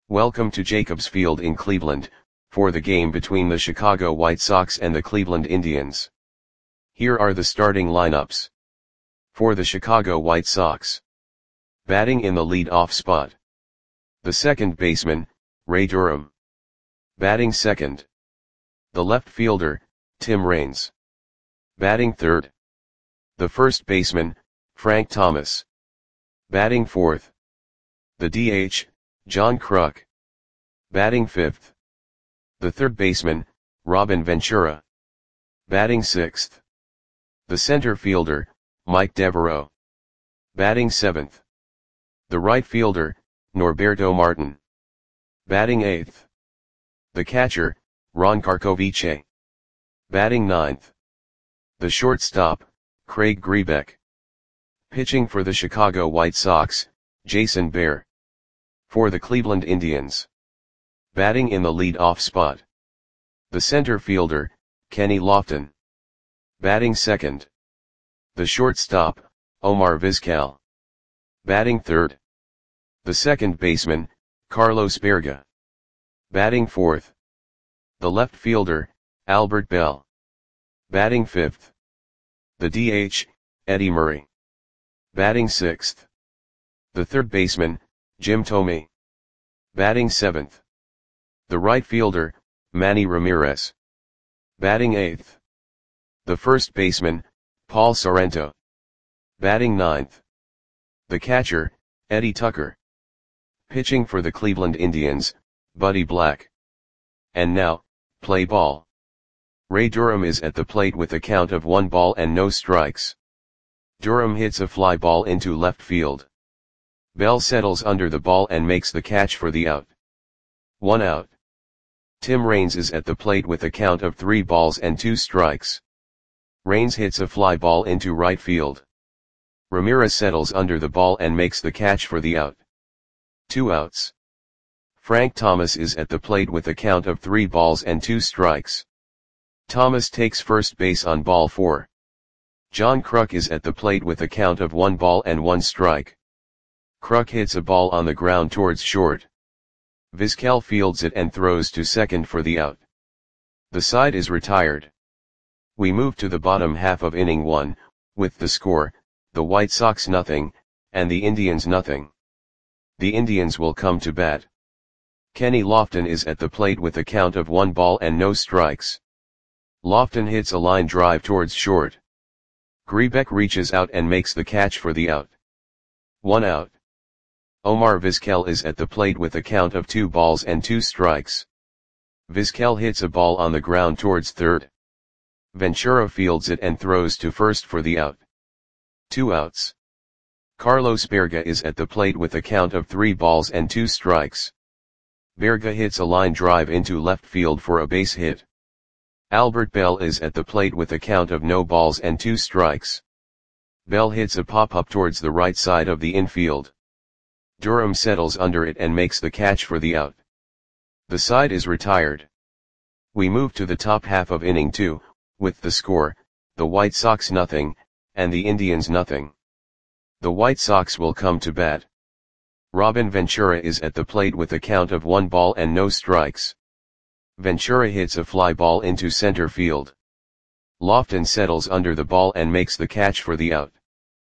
Welcome to Jacobs Field in Cleveland, for the game between the Chicago White Sox and the Cleveland Indians. Here are the starting lineups. For the Chicago White Sox. Batting in the lead-off spot. The second baseman, Ray Durham. Batting second. The left fielder, Tim Raines. Batting third. The first baseman, Frank Thomas. Batting fourth. The DH, John Kruk. Batting fifth. The third baseman, Robin Ventura. Batting sixth. The center fielder, Mike Devereaux. Batting seventh. The right fielder, Norberto Martin. Batting eighth. The catcher, Ron Karkovice. Batting ninth. The shortstop, Craig Grebeck. Pitching for the Chicago White Sox, Jason Behr. For the Cleveland Indians. Batting in the lead-off spot. The center fielder, Kenny Lofton. Batting second. The shortstop, Omar Vizquel. Batting third. The second baseman, Carlos Baerga. Batting fourth. The left fielder, Albert Belle. Batting fifth. The DH, Eddie Murray. Batting sixth. The third baseman, Jim Thome. Batting seventh. The right fielder, Manny Ramirez. Batting eighth. The first baseman, Paul Sorrento. Batting ninth. The catcher, Eddie Tucker. Pitching for the Cleveland Indians, Buddy Black. And now, play ball. Ray Durham is at the plate with a count of 1 ball and no strikes. Durham hits a fly ball into left field. Bell settles under the ball and makes the catch for the out. 1 out. Tim Raines is at the plate with a count of 3 balls and 2 strikes. Raines hits a fly ball into right field. Ramirez settles under the ball and makes the catch for the out. 2 outs. Frank Thomas is at the plate with a count of 3 balls and 2 strikes. Thomas takes first base on ball 4. John Kruk is at the plate with a count of 1 ball and 1 strike. Kruk hits a ball on the ground towards short. Vizquel fields it and throws to second for the out. The side is retired. We move to the bottom half of inning 1, with the score, the White Sox 0, and the Indians 0. The Indians will come to bat. Kenny Lofton is at the plate with a count of 1 ball and no strikes. Lofton hits a line drive towards short. Grebeck reaches out and makes the catch for the out. 1 out. Omar Vizquel is at the plate with a count of 2 balls and 2 strikes. Vizquel hits a ball on the ground towards third. Ventura fields it and throws to first for the out. 2 outs. Carlos Baerga is at the plate with a count of 3 balls and 2 strikes. Baerga hits a line drive into left field for a base hit. Albert Belle is at the plate with a count of no balls and 2 strikes. Belle hits a pop-up towards the right side of the infield. Durham settles under it and makes the catch for the out. The side is retired. We move to the top half of inning 2, with the score, the White Sox 0, and the Indians 0. The White Sox will come to bat. Robin Ventura is at the plate with a count of 1 ball and no strikes. Ventura hits a fly ball into center field. Lofton settles under the ball and makes the catch for the out.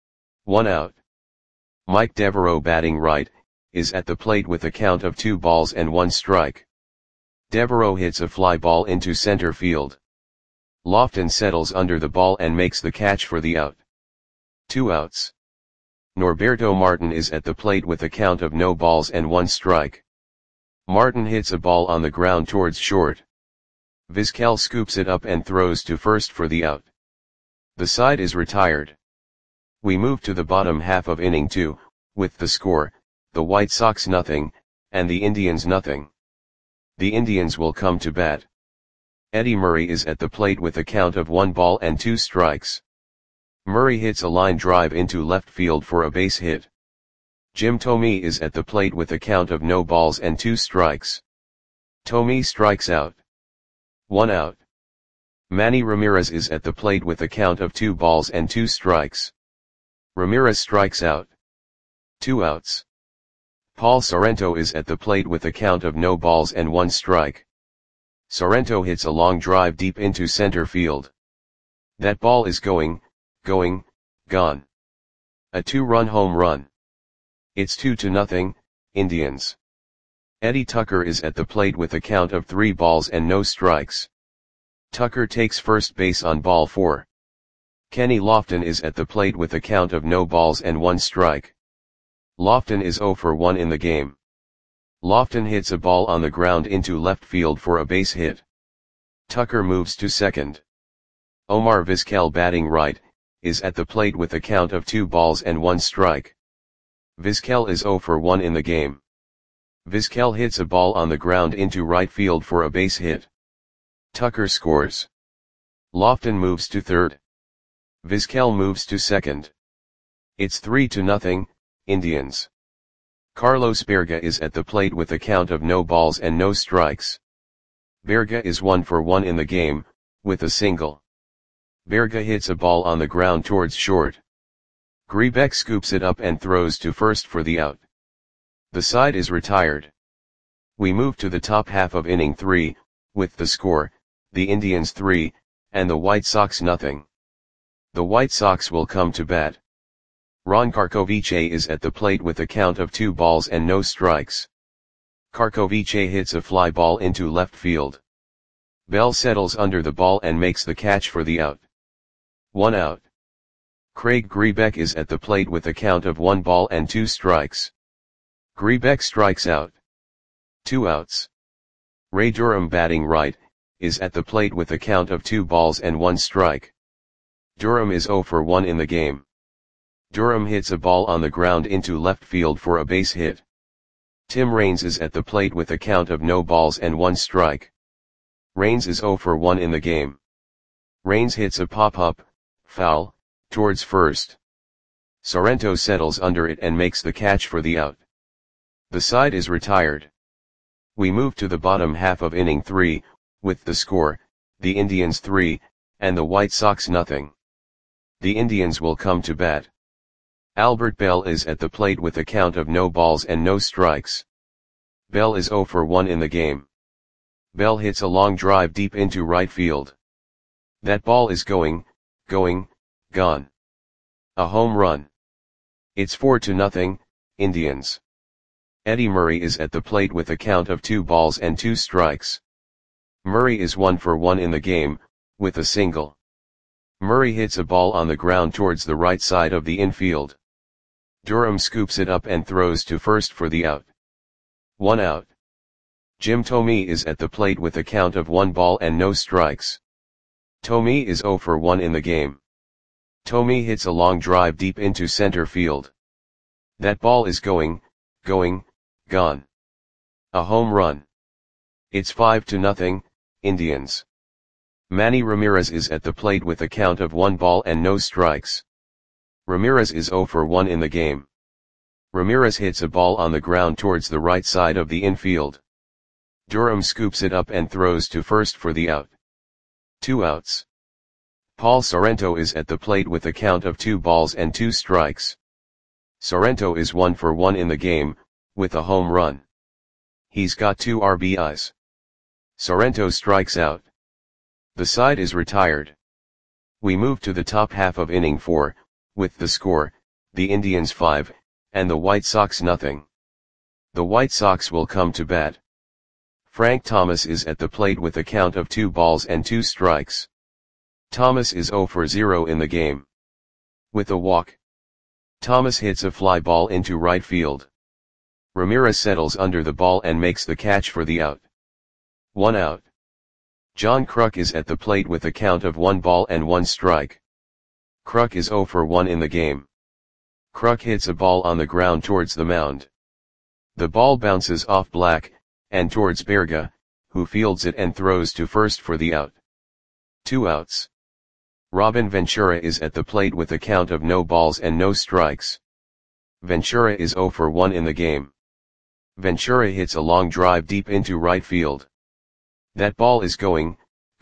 1 out. Mike Devereaux batting right, is at the plate with a count of 2 balls and 1 strike. Devereaux hits a fly ball into center field. Lofton settles under the ball and makes the catch for the out. 2 outs. Norberto Martin is at the plate with a count of no balls and 1 strike. Martin hits a ball on the ground towards short. Vizquel scoops it up and throws to first for the out. The side is retired. We move to the bottom half of inning 2, with the score, the White Sox 0, and the Indians 0. The Indians will come to bat. Eddie Murray is at the plate with a count of 1 ball and 2 strikes. Murray hits a line drive into left field for a base hit. Jim Thome is at the plate with a count of no balls and 2 strikes. Thome strikes out. 1 out. Manny Ramirez is at the plate with a count of 2 balls and 2 strikes. Ramirez strikes out. 2 outs. Paul Sorrento is at the plate with a count of no balls and 1 strike. Sorrento hits a long drive deep into center field. That ball is going, gone. A 2-run home run. It's 2-0, Indians. Eddie Tucker is at the plate with a count of 3 balls and no strikes. Tucker takes first base on ball 4. Kenny Lofton is at the plate with a count of no balls and 1 strike. Lofton is 0 for 1 in the game. Lofton hits a ball on the ground into left field for a base hit. Tucker moves to second. Omar Vizquel, batting right, is at the plate with a count of 2 balls and 1 strike. Vizquel is 0 for 1 in the game. Vizquel hits a ball on the ground into right field for a base hit. Tucker scores. Lofton moves to third. Vizquel moves to second. It's 3-0, Indians. Carlos Berga is at the plate with a count of no balls and no strikes. Berga is 1 for 1 in the game, with a single. Berga hits a ball on the ground towards short. Grebeck scoops it up and throws to first for the out. The side is retired. We move to the top half of inning 3, with the score, the Indians 3, and the White Sox nothing. The White Sox will come to bat. Ron Karkovice is at the plate with a count of 2 balls and no strikes. Karkovice hits a fly ball into left field. Bell settles under the ball and makes the catch for the out. 1 out. Craig Grebeck is at the plate with a count of 1 ball and 2 strikes. Grebeck strikes out. 2 outs. Ray Durham, batting right, is at the plate with a count of 2 balls and 1 strike. Durham is 0 for 1 in the game. Durham hits a ball on the ground into left field for a base hit. Tim Raines is at the plate with a count of no balls and 1 strike. Raines is 0 for 1 in the game. Raines hits a pop-up, foul, towards first. Sorrento settles under it and makes the catch for the out. The side is retired. We move to the bottom half of inning 3, with the score, the Indians 3, and the White Sox nothing. The Indians will come to bat. Albert Bell is at the plate with a count of no balls and no strikes. Bell is 0 for 1 in the game. Bell hits a long drive deep into right field. That ball is going, gone. A home run. It's 4-0, Indians. Eddie Murray is at the plate with a count of 2 balls and 2 strikes. Murray is 1 for 1 in the game, with a single. Murray hits a ball on the ground towards the right side of the infield. Durham scoops it up and throws to first for the out. 1 out. Jim Thome is at the plate with a count of 1 ball and no strikes. Thome is 0 for 1 in the game. Thome hits a long drive deep into center field. That ball is going, gone. A home run. It's 5-0, Indians. Manny Ramirez is at the plate with a count of 1 ball and no strikes. Ramirez is 0 for 1 in the game. Ramirez hits a ball on the ground towards the right side of the infield. Durham scoops it up and throws to first for the out. 2 outs. Paul Sorrento is at the plate with a count of 2 balls and 2 strikes. Sorrento is 1 for 1 in the game, with a home run. He's got 2 RBIs. Sorrento strikes out. The side is retired. We move to the top half of inning 4, with the score, the Indians 5, and the White Sox nothing. The White Sox will come to bat. Frank Thomas is at the plate with a count of 2 balls and 2 strikes. Thomas is 0 for 0 in the game. With a walk. Thomas hits a fly ball into right field. Ramirez settles under the ball and makes the catch for the out. 1 out. John Kruk is at the plate with a count of 1 ball and 1 strike. Kruk is 0 for 1 in the game. Kruk hits a ball on the ground towards the mound. The ball bounces off Black, and towards Berga, who fields it and throws to first for the out. 2 outs. Robin Ventura is at the plate with a count of no balls and no strikes. Ventura is 0 for 1 in the game. Ventura hits a long drive deep into right field. That ball is going,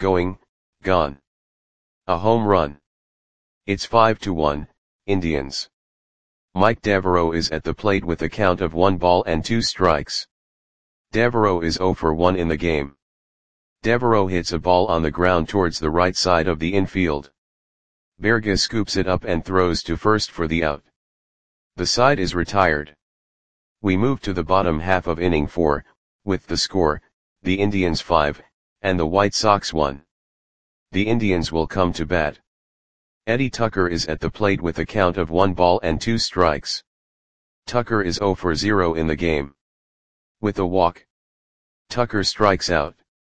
gone. A home run. It's 5-1, Indians. Mike Devereaux is at the plate with a count of 1 ball and 2 strikes. Devereaux is 0 for 1 in the game. Devereaux hits a ball on the ground towards the right side of the infield. Berge scoops it up and throws to first for the out. The side is retired. We move to the bottom half of inning 4, with the score, the Indians 5, and the White Sox 1. The Indians will come to bat. Eddie Tucker is at the plate with a count of 1 ball and 2 strikes. Tucker is 0 for 0 in the game. With a walk, Tucker strikes out.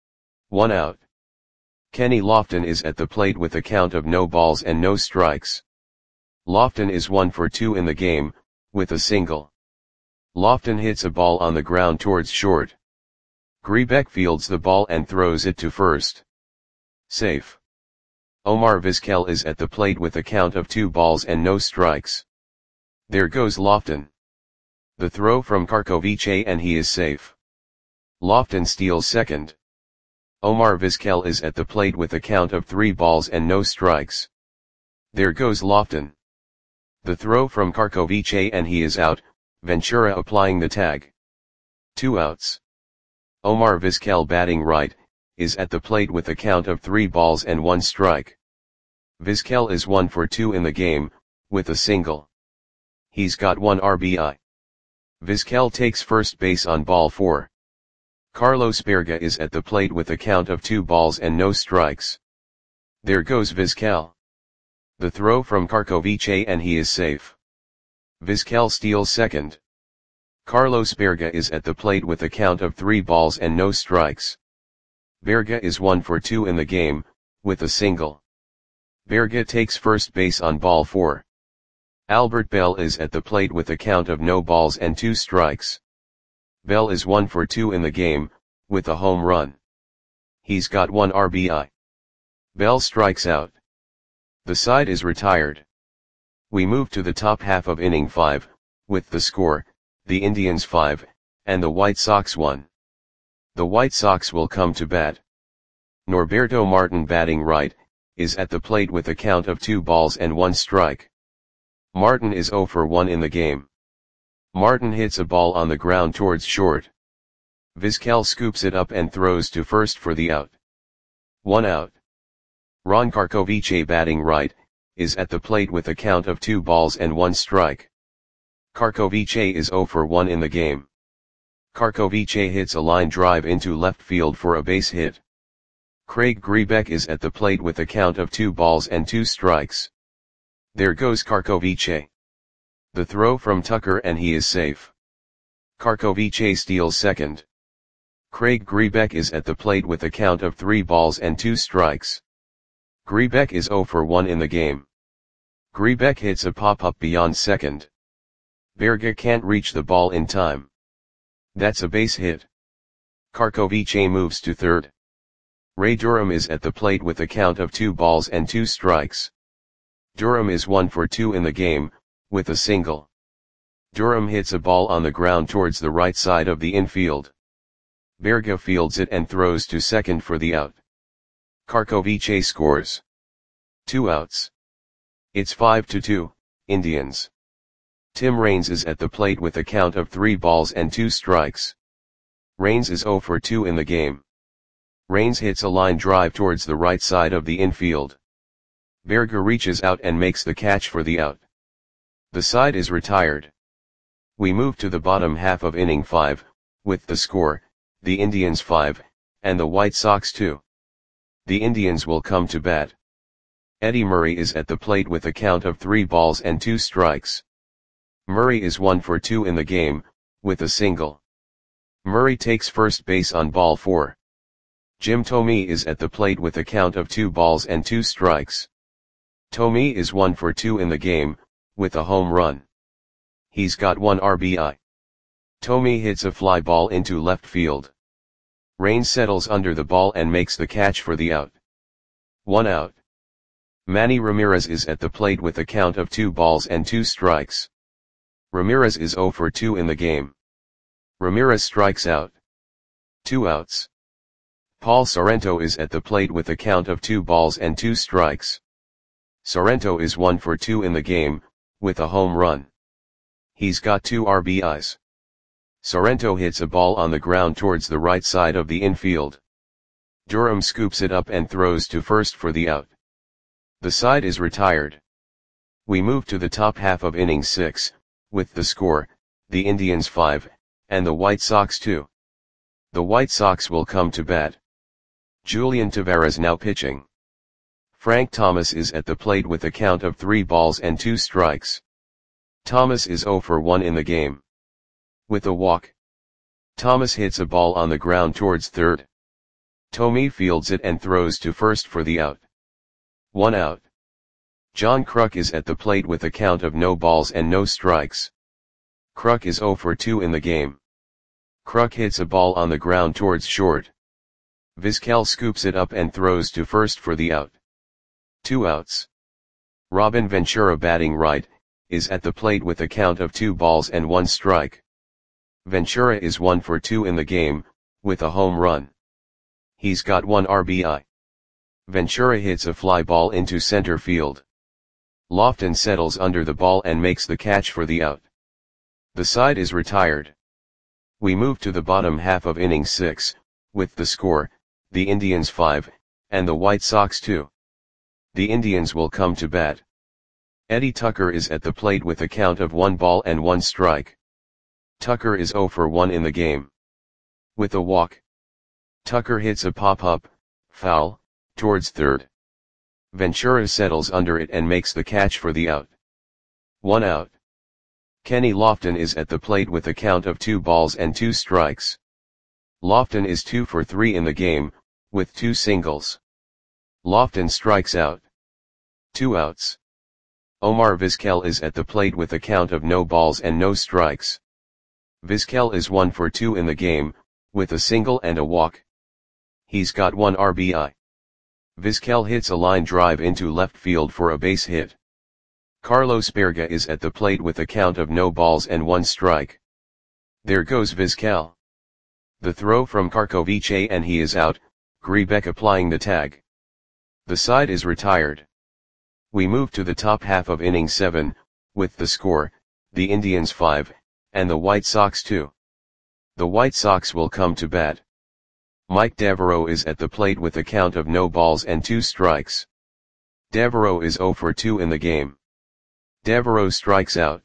1 out. Kenny Lofton is at the plate with a count of no balls and no strikes. Lofton is 1 for 2 in the game, with a single. Lofton hits a ball on the ground towards short. Grebeck fields the ball and throws it to first. Safe. Omar Vizquel is at the plate with a count of 2 balls and no strikes. There goes Lofton. The throw from Karkovice and he is safe. Lofton steals second. Omar Vizquel is at the plate with a count of 3 balls and no strikes. There goes Lofton. The throw from Karkovice and he is out, Ventura applying the tag. 2 outs. Omar Vizquel batting right, is at the plate with a count of 3 balls and 1 strike. Vizquel is 1 for 2 in the game, with a single. He's got 1 RBI. Vizquel takes first base on ball 4. Carlos Berge is at the plate with a count of 2 balls and no strikes. There goes Vizquel. The throw from Karkovice and he is safe. Vizquel steals second. Carlos Berge is at the plate with a count of 3 balls and no strikes. Berge is 1 for 2 in the game, with a single. Berge takes first base on ball 4. Albert Bell is at the plate with a count of no balls and 2 strikes. Bell is 1 for 2 in the game, with a home run. He's got 1 RBI. Bell strikes out. The side is retired. We move to the top half of inning 5, with the score, the Indians 5, and the White Sox 1. The White Sox will come to bat. Norberto Martin batting right, is at the plate with a count of 2 balls and 1 strike. Martin is 0 for 1 in the game. Martin hits a ball on the ground towards short. Vizquel scoops it up and throws to first for the out. 1 out. Ron Karkovice batting right, is at the plate with a count of 2 balls and 1 strike. Karkovice is 0 for 1 in the game. Karkovice hits a line drive into left field for a base hit. Craig Grebeck is at the plate with a count of 2 balls and 2 strikes. There goes Karkovice. The throw from Tucker and he is safe. Karkovice steals second. Craig Grebeck is at the plate with a count of 3 balls and 2 strikes. Grebeck is 0 for 1 in the game. Grebeck hits a pop-up beyond second. Berge can't reach the ball in time. That's a base hit. Karkovice moves to third. Ray Durham is at the plate with a count of 2 balls and 2 strikes. Durham is 1 for 2 in the game, with a single. Durham hits a ball on the ground towards the right side of the infield. Berge fields it and throws to second for the out. Karkovice scores. 2 outs. It's 5-2, Indians. Tim Raines is at the plate with a count of 3 balls and 2 strikes. Raines is 0 for 2 in the game. Raines hits a line drive towards the right side of the infield. Berge reaches out and makes the catch for the out. The side is retired. We move to the bottom half of inning 5, with the score, the Indians 5, and the White Sox 2. The Indians will come to bat. Eddie Murray is at the plate with a count of 3 balls and 2 strikes. Murray is 1 for 2 in the game, with a single. Murray takes first base on ball 4. Jim Thome is at the plate with a count of 2 balls and 2 strikes. Thome is 1 for 2 in the game, with a home run. He's got 1 RBI. Thome hits a fly ball into left field. Raines settles under the ball and makes the catch for the out. 1 out. Manny Ramirez is at the plate with a count of 2 balls and 2 strikes. Ramirez is 0 for 2 in the game. Ramirez strikes out. 2 outs. Paul Sorrento is at the plate with a count of 2 balls and 2 strikes. Sorrento is 1 for 2 in the game, with a home run. He's got 2 RBIs. Sorrento hits a ball on the ground towards the right side of the infield. Durham scoops it up and throws to first for the out. The side is retired. We move to the top half of inning 6, with the score, the Indians 5, and the White Sox 2. The White Sox will come to bat. Julian Tavarez now pitching. Frank Thomas is at the plate with a count of 3 balls and 2 strikes. Thomas is 0 for 1 in the game. With a walk. Thomas hits a ball on the ground towards third. Thome fields it and throws to first for the out. 1 out. John Kruk is at the plate with a count of no balls and no strikes. Kruk is 0 for 2 in the game. Kruk hits a ball on the ground towards short. Vizquel scoops it up and throws to first for the out. 2 outs. Robin Ventura batting right, is at the plate with a count of 2 balls and 1 strike. Ventura is 1 for 2 in the game, with a home run. He's got 1 RBI. Ventura hits a fly ball into center field. Lofton settles under the ball and makes the catch for the out. The side is retired. We move to the bottom half of inning 6, with the score, the Indians 5, and the White Sox 2. The Indians will come to bat. Eddie Tucker is at the plate with a count of 1 ball and 1 strike. Tucker is 0 for 1 in the game. With a walk. Tucker hits a pop-up, foul, towards third. Ventura settles under it and makes the catch for the out. 1 out. Kenny Lofton is at the plate with a count of 2 balls and 2 strikes. Lofton is 2 for 3 in the game, with 2 singles. Lofton strikes out. 2 outs. Omar Vizquel is at the plate with a count of no balls and no strikes. Vizquel is 1 for 2 in the game, with a single and a walk. He's got 1 RBI. Vizquel hits a line drive into left field for a base hit. Carlos Berga is at the plate with a count of no balls and 1 strike. There goes Vizquel. The throw from Karkovice and he is out, Grebeck applying the tag. The side is retired. We move to the top half of inning 7, with the score, the Indians 5, and the White Sox 2. The White Sox will come to bat. Mike Devereaux is at the plate with a count of no balls and 2 strikes. Devereaux is 0 for 2 in the game. Devereaux strikes out.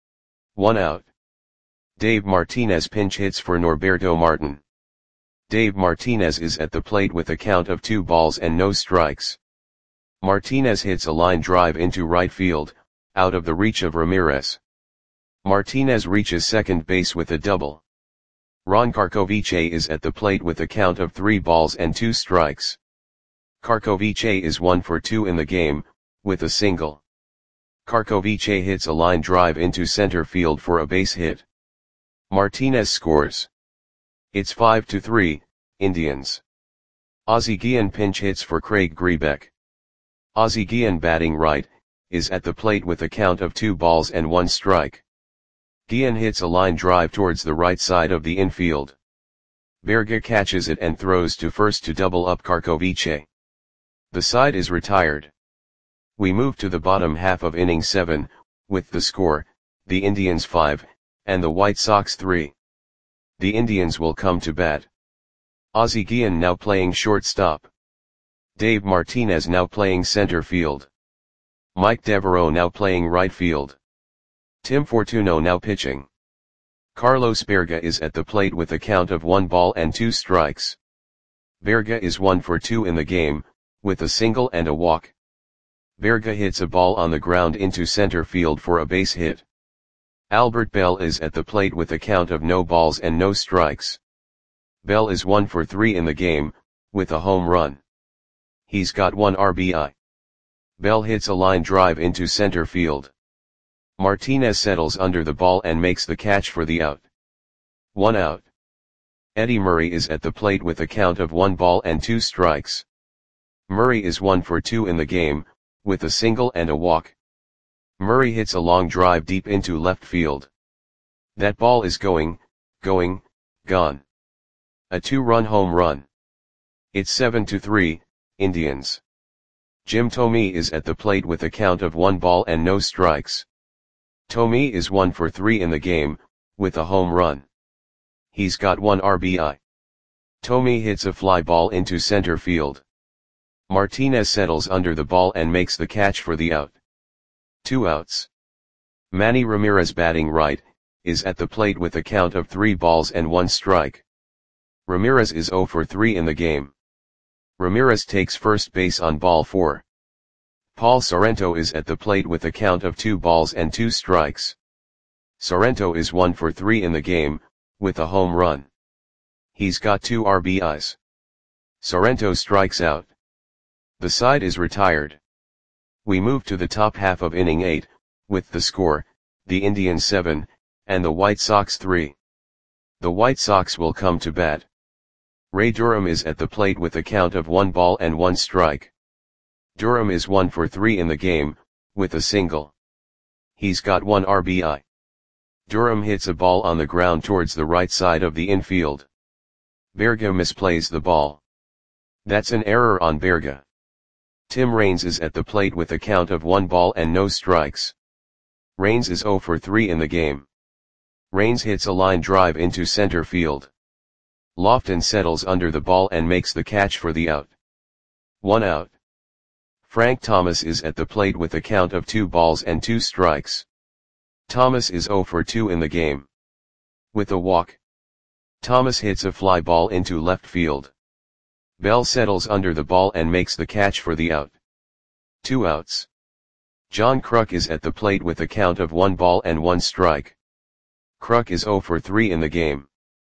1 out. Dave Martinez pinch hits for Norberto Martin. Dave Martinez is at the plate with a count of 2 balls and no strikes. Martinez hits a line drive into right field, out of the reach of Ramirez. Martinez reaches second base with a double. Ron Karkovice is at the plate with a count of 3 balls and 2 strikes. Karkovice is 1 for 2 in the game, with a single. Karkovice hits a line drive into center field for a base hit. Martinez scores. It's 5-3, Indians. Ozzie Guillen pinch hits for Craig Grebeck. Ozzie Guillen batting right, is at the plate with a count of 2 balls and 1 strike. Guillen hits a line drive towards the right side of the infield. Berga catches it and throws to first to double up Karkovice. The side is retired. We move to the bottom half of inning 7, with the score, the Indians 5, and the White Sox 3. The Indians will come to bat. Ozzie Guillen now playing shortstop. Dave Martinez now playing center field. Mike Devereaux now playing right field. Tim Fortuno now pitching. Carlos Berga is at the plate with a count of 1 ball and 2 strikes. Berga is 1 for 2 in the game, with a single and a walk. Berga hits a ball on the ground into center field for a base hit. Albert Bell is at the plate with a count of no balls and no strikes. Bell is 1 for 3 in the game, with a home run. He's got 1 RBI. Bell hits a line drive into center field. Martinez settles under the ball and makes the catch for the out. 1 out. Eddie Murray is at the plate with a count of 1 ball and 2 strikes. Murray is 1 for 2 in the game, with a single and a walk. Murray hits a long drive deep into left field. That ball is gone. A 2-run home run. It's 7-3, Indians. Jim Thome is at the plate with a count of 1 ball and no strikes. Thome is 1 for 3 in the game, with a home run. He's got 1 RBI. Thome hits a fly ball into center field. Martinez settles under the ball and makes the catch for the out. 2 outs. Manny Ramirez, batting right, is at the plate with a count of 3 balls and 1 strike. Ramirez is 0 for 3 in the game. Ramirez takes first base on ball 4. Paul Sorrento is at the plate with a count of 2 balls and 2 strikes. Sorrento is 1 for 3 in the game, with a home run. He's got 2 RBIs. Sorrento strikes out. The side is retired. We move to the top half of inning 8, with the score, the Indians 7, and the White Sox 3. The White Sox will come to bat. Ray Durham is at the plate with a count of 1 ball and 1 strike. Durham is 1 for 3 in the game, with a single. He's got 1 RBI. Durham hits a ball on the ground towards the right side of the infield. Berga misplays the ball. That's an error on Berga. Tim Raines is at the plate with a count of 1 ball and no strikes. Raines is 0 for 3 in the game. Raines hits a line drive into center field. Lofton settles under the ball and makes the catch for the out. 1 out. Frank Thomas is at the plate with a count of 2 balls and 2 strikes. Thomas is 0 for 2 in the game. With a walk. Thomas hits a fly ball into left field. Bell settles under the ball and makes the catch for the out. 2 outs. John Kruk is at the plate with a count of 1 ball and 1 strike. Kruk is 0 for 3 in the game.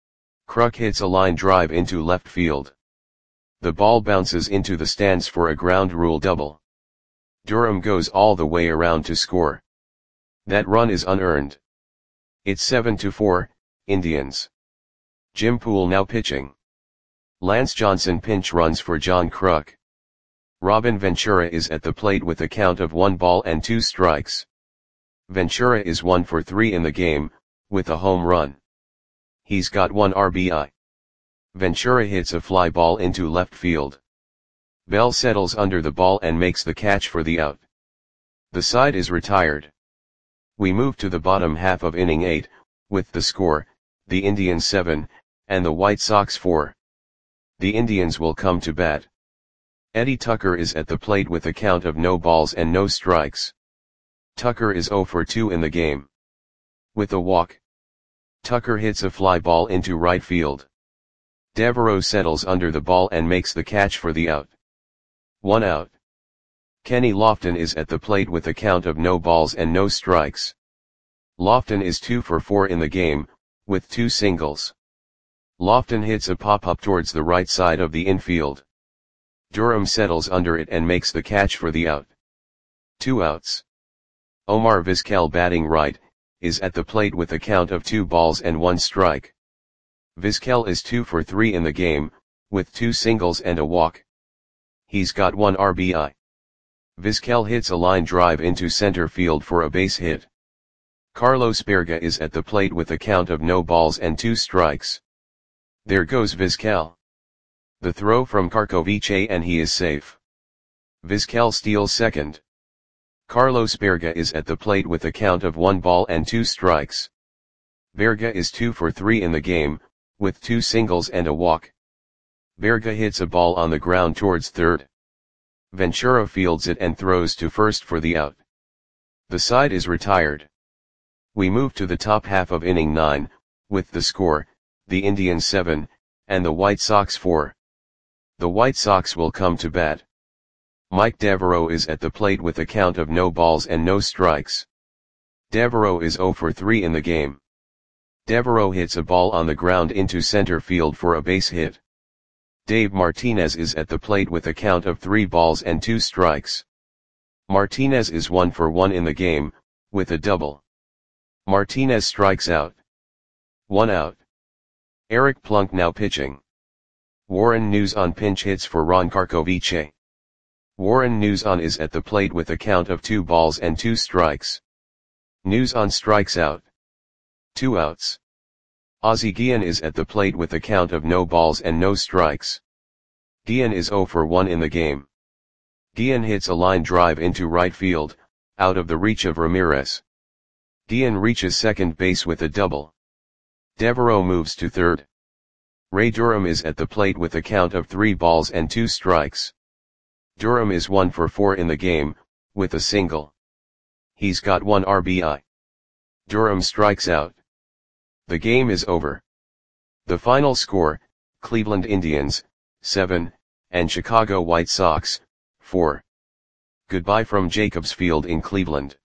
Kruk hits a line drive into left field. The ball bounces into the stands for a ground rule double. Durham goes all the way around to score. That run is unearned. It's 7-4, Indians. Jim Poole now pitching. Lance Johnson pinch runs for John Kruk. Robin Ventura is at the plate with a count of 1 ball and 2 strikes. Ventura is 1 for 3 in the game, with a home run. He's got 1 RBI. Ventura hits a fly ball into left field. Bell settles under the ball and makes the catch for the out. The side is retired. We move to the bottom half of inning 8, with the score, the Indians 7, and the White Sox 4. The Indians will come to bat. Eddie Tucker is at the plate with a count of no balls and no strikes. Tucker is 0 for 2 in the game. With a walk. Tucker hits a fly ball into right field. Devereaux settles under the ball and makes the catch for the out. 1 out. Kenny Lofton is at the plate with a count of no balls and no strikes. Lofton is 2 for 4 in the game, with 2 singles. Lofton hits a pop-up towards the right side of the infield. Durham settles under it and makes the catch for the out. 2 outs. Omar Vizquel, batting right, is at the plate with a count of 2 balls and 1 strike. Vizquel is 2 for 3 in the game, with 2 singles and a walk. He's got 1 RBI. Vizquel hits a line drive into center field for a base hit. Carlos Berga is at the plate with a count of no balls and 2 strikes. There goes Vizquel. The throw from Karkovice and he is safe. Vizquel steals second. Carlos Berga is at the plate with a count of 1 ball and 2 strikes. Berga is 2 for 3 in the game, with 2 singles and a walk. Berga hits a ball on the ground towards third. Ventura fields it and throws to first for the out. The side is retired. We move to the top half of inning 9, with the score, the Indians 7, and the White Sox 4. The White Sox will come to bat. Mike Devereaux is at the plate with a count of no balls and no strikes. Devereaux is 0 for 3 in the game. Devereaux hits a ball on the ground into center field for a base hit. Dave Martinez is at the plate with a count of 3 balls and 2 strikes. Martinez is 1 for 1 in the game, with a double. Martinez strikes out. 1 out. Eric Plunk now pitching. Warren Nuzon pinch hits for Ron Karkovice. Warren Nuzon is at the plate with a count of 2 balls and 2 strikes. Nuzon strikes out. 2 outs. Ozzie Guillen is at the plate with a count of no balls and no strikes. Guillen is 0 for 1 in the game. Guillen hits a line drive into right field, out of the reach of Ramirez. Dion reaches second base with a double. Devereaux moves to third. Ray Durham is at the plate with a count of 3 balls and 2 strikes. Durham is 1 for 4 in the game, with a single. He's got 1 RBI. Durham strikes out. The game is over. The final score, Cleveland Indians, 7, and Chicago White Sox, 4. Goodbye from Jacobs Field in Cleveland.